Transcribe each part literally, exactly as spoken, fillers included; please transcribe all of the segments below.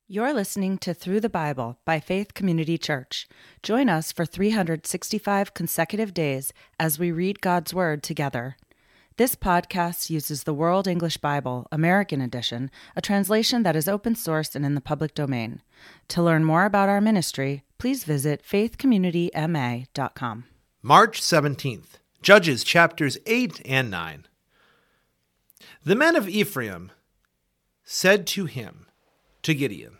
You're listening to Through the Bible by Faith Community Church. Join us for three hundred sixty-five consecutive days as we read God's Word together. This podcast uses the World English Bible, American Edition, a translation that is open source and in the public domain. To learn more about our ministry, please visit faith community m a dot com. March seventeenth, Judges chapters eight and nine. The men of Ephraim said to him, to Gideon,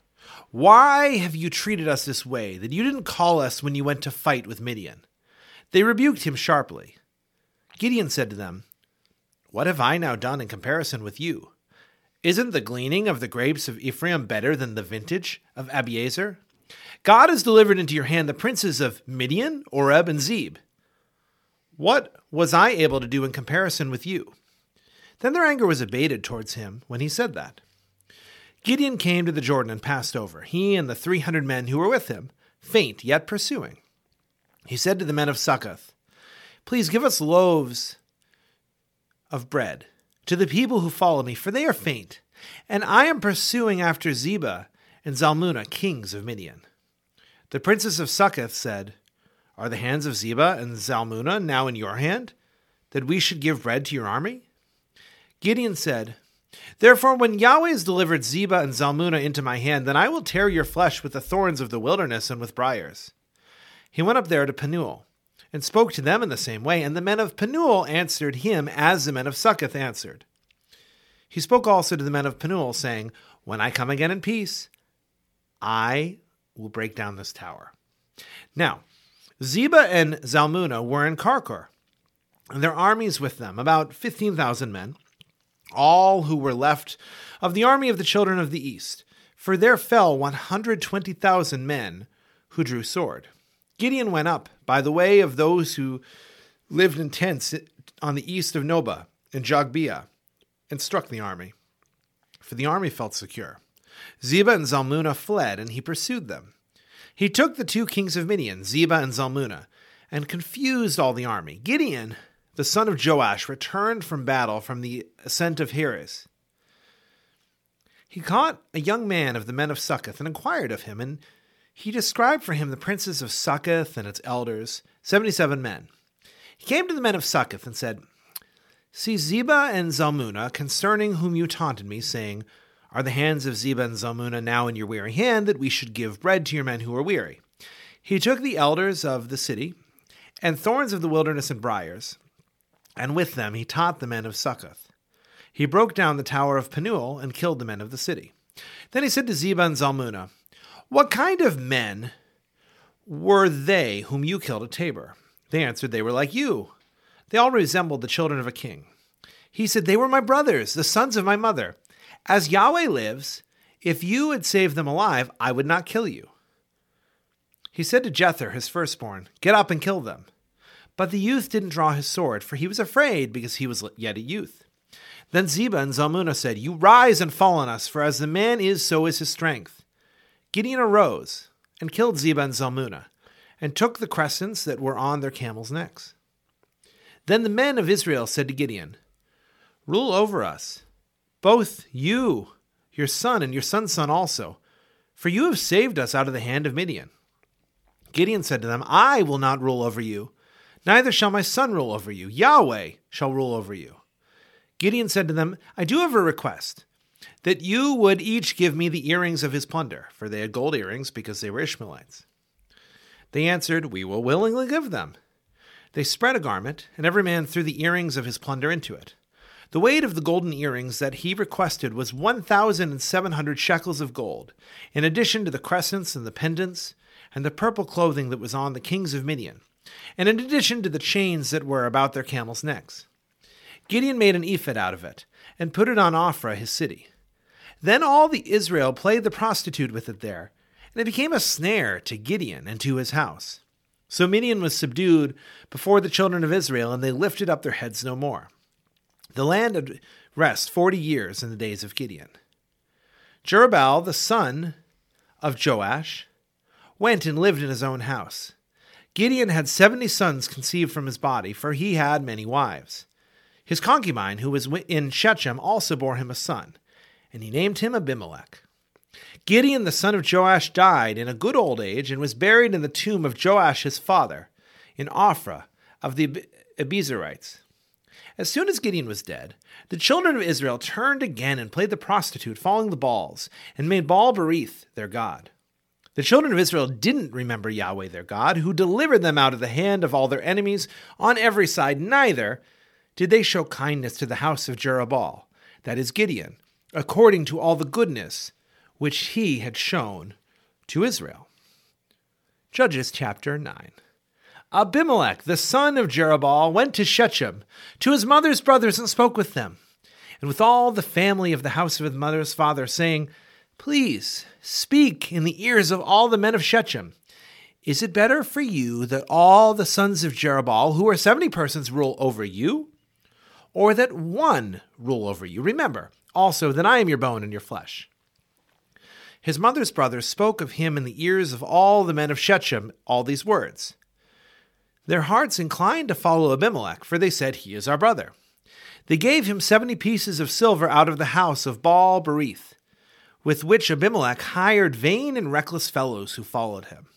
"Why have you treated us this way, that you didn't call us when you went to fight with Midian?" They rebuked him sharply. Gideon said to them, "What have I now done in comparison with you? Isn't the gleaning of the grapes of Ephraim better than the vintage of Abiezer? God has delivered into your hand the princes of Midian, Oreb, and Zeb. What was I able to do in comparison with you?" Then their anger was abated towards him when he said that. Gideon came to the Jordan and passed over, he and the three hundred men who were with him, faint yet pursuing. He said to the men of Succoth, "Please give us loaves of bread to the people who follow me, for they are faint, and I am pursuing after Zebah and Zalmunna, kings of Midian." The princes of Succoth said, "Are the hands of Zebah and Zalmunna now in your hand, that we should give bread to your army?" Gideon said, "Therefore, when Yahweh has delivered Zebah and Zalmunna into my hand, then I will tear your flesh with the thorns of the wilderness and with briars." He went up there to Penuel, and spoke to them in the same way, and the men of Penuel answered him as the men of Succoth answered. He spoke also to the men of Penuel, saying, "When I come again in peace, I will break down this tower." Now, Zebah and Zalmunna were in Karkor, and their armies with them, about fifteen thousand men, all who were left of the army of the children of the east, for there fell one hundred twenty thousand men who drew sword. Gideon went up by the way of those who lived in tents on the east of Nobah and Jogbeah, and struck the army, for the army felt secure. Zebah and Zalmunna fled, and he pursued them. He took the two kings of Midian, Zebah and Zalmunna, and confused all the army. Gideon, the son of Joash, returned from battle from the ascent of Heres. He caught a young man of the men of Succoth and inquired of him, and he described for him the princes of Succoth and its elders, seventy-seven men. He came to the men of Succoth and said, "See Zebah and Zalmunna, concerning whom you taunted me, saying, 'Are the hands of Zebah and Zalmunna now in your weary hand, that we should give bread to your men who are weary?' He took the elders of the city, and thorns of the wilderness and briars, and with them he taught the men of Succoth. He broke down the tower of Penuel and killed the men of the city. Then he said to Zebah and Zalmunna, 'What kind of men were they whom you killed at Tabor?' They answered, 'They were like you.' They all resembled the children of a king. He said, 'They were my brothers, the sons of my mother. As Yahweh lives, if you had saved them alive, I would not kill you.' He said to Jether, his firstborn, 'Get up and kill them.' But the youth didn't draw his sword, for he was afraid, because he was yet a youth. Then Zebah and Zalmunna said, 'You rise and fall on us, for as the man is, so is his strength.' Gideon arose and killed Zebah and Zalmunna, and took the crescents that were on their camels' necks. Then the men of Israel said to Gideon, 'Rule over us, both you, your son, and your son's son also, for you have saved us out of the hand of Midian.' Gideon said to them, 'I will not rule over you, neither shall my son rule over you. Yahweh shall rule over you.' Gideon said to them, 'I do have a request, that you would each give me the earrings of his plunder,' for they had gold earrings because they were Ishmaelites. They answered, 'We will willingly give them.' They spread a garment, and every man threw the earrings of his plunder into it. The weight of the golden earrings that he requested was one thousand seven hundred shekels of gold, in addition to the crescents and the pendants, and the purple clothing that was on the kings of Midian, and in addition to the chains that were about their camels' necks. Gideon made an ephod out of it, and put it on Ophrah, his city. Then all the Israel played the prostitute with it there, and it became a snare to Gideon and to his house. So Midian was subdued before the children of Israel, and they lifted up their heads no more. The land had rest forty years in the days of Gideon. Jerubbaal, the son of Joash, went and lived in his own house. Gideon had seventy sons conceived from his body, for he had many wives. His concubine, who was in Shechem, also bore him a son, and he named him Abimelech. Gideon the son of Joash died in a good old age and was buried in the tomb of Joash his father, in Ophrah of the Abiezrites. As soon as Gideon was dead, the children of Israel turned again and played the prostitute, following the Baals, and made Baal-berith their god. The children of Israel didn't remember Yahweh their God, who delivered them out of the hand of all their enemies on every side, neither did they show kindness to the house of Jerubbaal, that is Gideon, according to all the goodness which he had shown to Israel. Judges chapter nine. Abimelech, the son of Jerubbaal, went to Shechem, to his mother's brothers, and spoke with them, and with all the family of the house of his mother's father, saying, Please speak in the ears of all the men of Shechem. Is it better for you that all the sons of Jerubbaal, who are seventy persons, rule over you, or that one rule over you? Remember also that I am your bone and your flesh. His mother's brothers spoke of him in the ears of all the men of Shechem all these words. Their hearts inclined to follow Abimelech, for they said, He is our brother. They gave him seventy pieces of silver out of the house of Baal-berith, with which Abimelech hired vain and reckless fellows who followed him.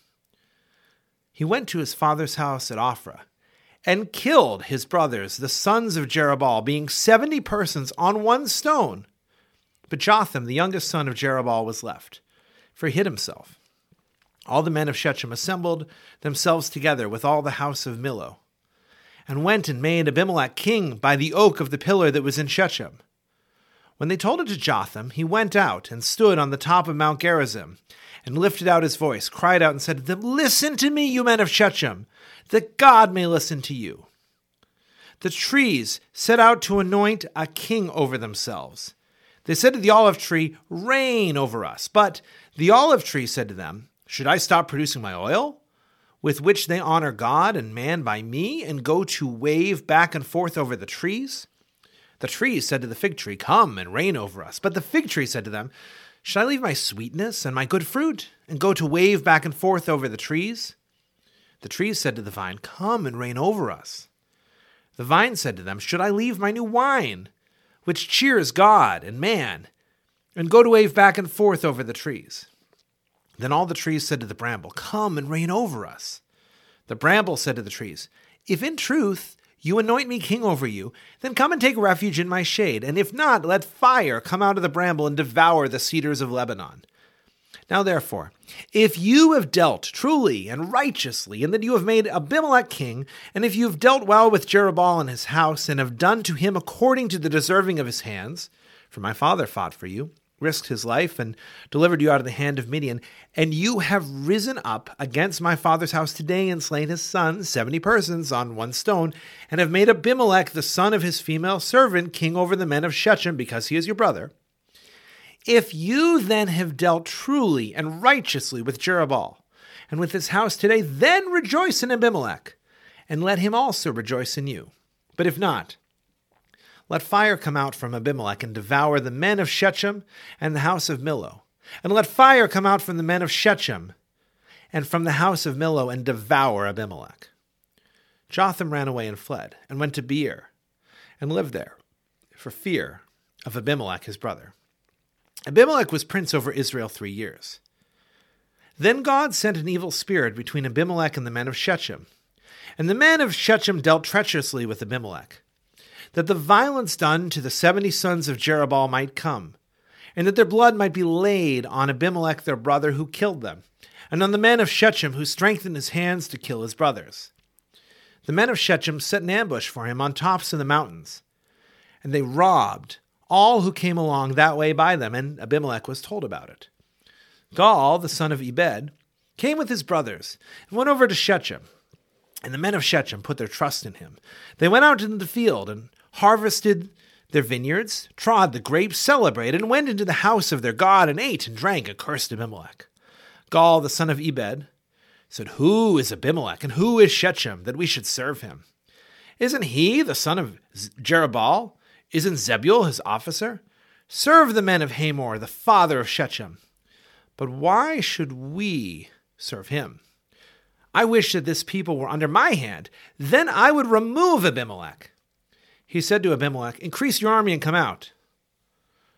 He went to his father's house at Ophrah, and killed his brothers, the sons of Jerubbaal, being seventy persons on one stone. But Jotham, the youngest son of Jerubbaal, was left, for he hid himself. All the men of Shechem assembled themselves together with all the house of Millo, and went and made Abimelech king by the oak of the pillar that was in Shechem. When they told it to Jotham, he went out and stood on the top of Mount Gerizim, and lifted out his voice, cried out and said to them, Listen to me, you men of Shechem, that God may listen to you. The trees set out to anoint a king over themselves. They said to the olive tree, Reign over us. But the olive tree said to them, Should I stop producing my oil, with which they honor God and man by me, and go to wave back and forth over the trees? The trees said to the fig tree, Come and reign over us. But the fig tree said to them, Should I leave my sweetness and my good fruit, and go to wave back and forth over the trees? The trees said to the vine, Come and reign over us. The vine said to them, Should I leave my new wine, which cheers God and man, and go to wave back and forth over the trees? Then all the trees said to the bramble, Come and reign over us. The bramble said to the trees, If in truth you anoint me king over you, then come and take refuge in my shade, and if not, let fire come out of the bramble and devour the cedars of Lebanon. Now therefore, if you have dealt truly and righteously, and that you have made Abimelech king, and if you have dealt well with Jerubbaal and his house, and have done to him according to the deserving of his hands, for my father fought for you, risked his life, and delivered you out of the hand of Midian, and you have risen up against my father's house today and slain his sons, seventy persons on one stone, and have made Abimelech, the son of his female servant, king over the men of Shechem, because he is your brother. If you then have dealt truly and righteously with Jerubbaal and with his house today, then rejoice in Abimelech, and let him also rejoice in you. But if not, let fire come out from Abimelech and devour the men of Shechem and the house of Millo. And let fire come out from the men of Shechem and from the house of Millo and devour Abimelech. Jotham ran away and fled, and went to Beer, and lived there, for fear of Abimelech his brother. Abimelech was prince over Israel three years. Then God sent an evil spirit between Abimelech and the men of Shechem. And the men of Shechem dealt treacherously with Abimelech, that the violence done to the seventy sons of Jerubbaal might come, and that their blood might be laid on Abimelech their brother who killed them, and on the men of Shechem who strengthened his hands to kill his brothers. The men of Shechem set an ambush for him on tops of the mountains, and they robbed all who came along that way by them, and Abimelech was told about it. Gaal, the son of Ebed, came with his brothers and went over to Shechem, and the men of Shechem put their trust in him. They went out into the field and harvested their vineyards, trod the grapes, celebrated, and went into the house of their God, and ate and drank, and cursed Abimelech. Gaal, the son of Ebed, said, Who is Abimelech, and who is Shechem, that we should serve him? Isn't he the son of Jerubbaal? Isn't Zebul his officer? Serve the men of Hamor, the father of Shechem. But why should we serve him? I wish that this people were under my hand. Then I would remove Abimelech. He said to Abimelech, Increase your army and come out.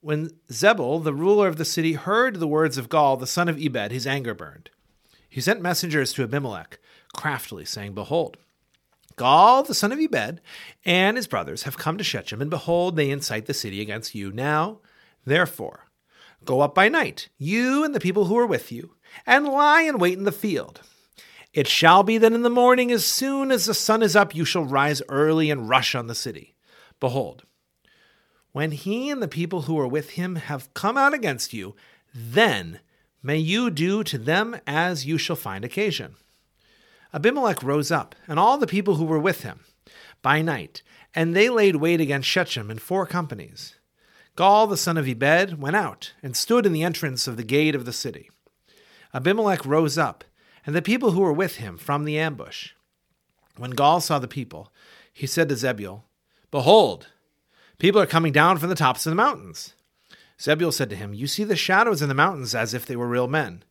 When Zebul, the ruler of the city, heard the words of Gaal, the son of Ebed, his anger burned. He sent messengers to Abimelech, craftily saying, Behold, Gaal, the son of Ebed, and his brothers have come to Shechem, and behold, they incite the city against you. Now, therefore, go up by night, you and the people who are with you, and lie in wait in the field. It shall be that in the morning, as soon as the sun is up, you shall rise early and rush on the city. Behold, when he and the people who are with him have come out against you, then may you do to them as you shall find occasion. Abimelech rose up, and all the people who were with him, by night, and they laid wait against Shechem in four companies. Gaal, the son of Ebed, went out, and stood in the entrance of the gate of the city. Abimelech rose up, and the people who were with him from the ambush. When Gaal saw the people, he said to Zebul, Behold, people are coming down from the tops of the mountains. Zebul said to him, You see the shadows in the mountains as if they were real men.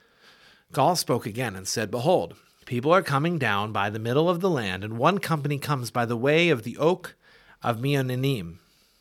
Gaal spoke again and said, Behold, people are coming down by the middle of the land, and one company comes by the way of the oak of Meonanim.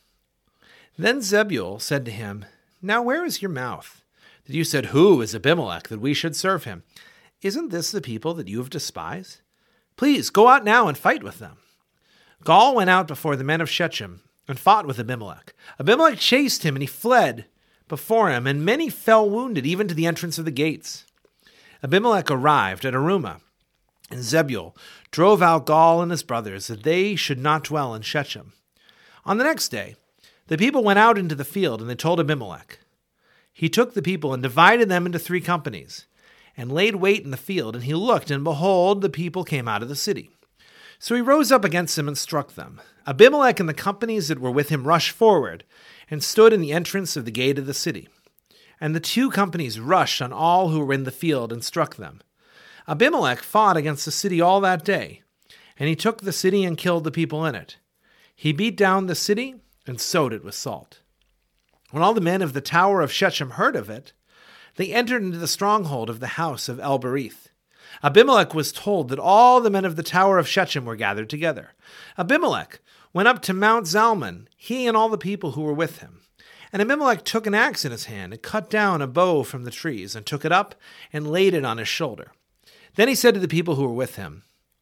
Then Zebul said to him, Now where is your mouth, that you said, Who is Abimelech, that we should serve him? Isn't this the people that you have despised? Please go out now and fight with them. Gaal went out before the men of Shechem and fought with Abimelech. Abimelech chased him, and he fled before him, and many fell wounded, even to the entrance of the gates. Abimelech arrived at Arumah, and Zebul drove out Gaal and his brothers, that they should not dwell in Shechem. On the next day, the people went out into the field, and they told Abimelech. He took the people and divided them into three companies, and laid wait in the field, and he looked, and behold, the people came out of the city. So he rose up against them and struck them. Abimelech and the companies that were with him rushed forward, and stood in the entrance of the gate of the city. And the two companies rushed on all who were in the field, and struck them. Abimelech fought against the city all that day, and he took the city and killed the people in it. He beat down the city, and sowed it with salt. When all the men of the tower of Shechem heard of it, they entered into the stronghold of the house of El-Berith. Abimelech was told that all the men of the tower of Shechem were gathered together. Abimelech went up to Mount Zalmon, he and all the people who were with him. And Abimelech took an axe in his hand, and cut down a bow from the trees, and took it up, and laid it on his shoulder. Then he said to the people who were with him,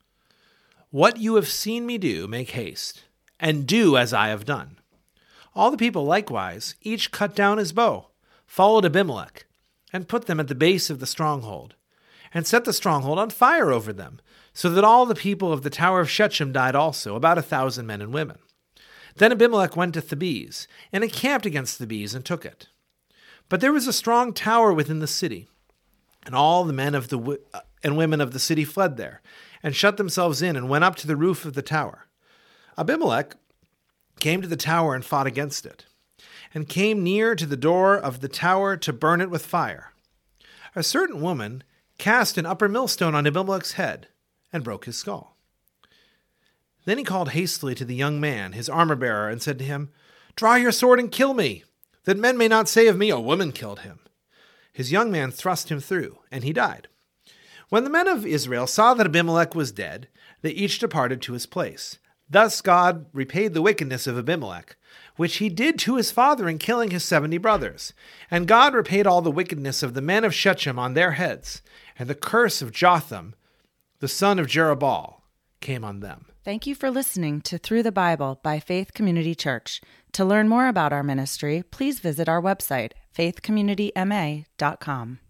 What you have seen me do, make haste, and do as I have done. All the people likewise, each cut down his bow, followed Abimelech, and put them at the base of the stronghold, and set the stronghold on fire over them, so that all the people of the tower of Shechem died also, about a thousand men and women. Then Abimelech went to Thebez, and encamped against Thebez, and took it. But there was a strong tower within the city, and all the men of the w- and women of the city fled there, and shut themselves in, and went up to the roof of the tower. Abimelech came to the tower and fought against it, and came near to the door of the tower to burn it with fire. A certain woman cast an upper millstone on Abimelech's head, and broke his skull. Then he called hastily to the young man, his armor-bearer, and said to him, Draw your sword and kill me, that men may not say of me, A woman killed him. His young man thrust him through, and he died. When the men of Israel saw that Abimelech was dead, they each departed to his place. Thus God repaid the wickedness of Abimelech, which he did to his father in killing his seventy brothers. And God repaid all the wickedness of the men of Shechem on their heads, and the curse of Jotham, the son of Jerubbaal, came on them. Thank you for listening to Through the Bible by Faith Community Church. To learn more about our ministry, please visit our website, faith community m a dot com.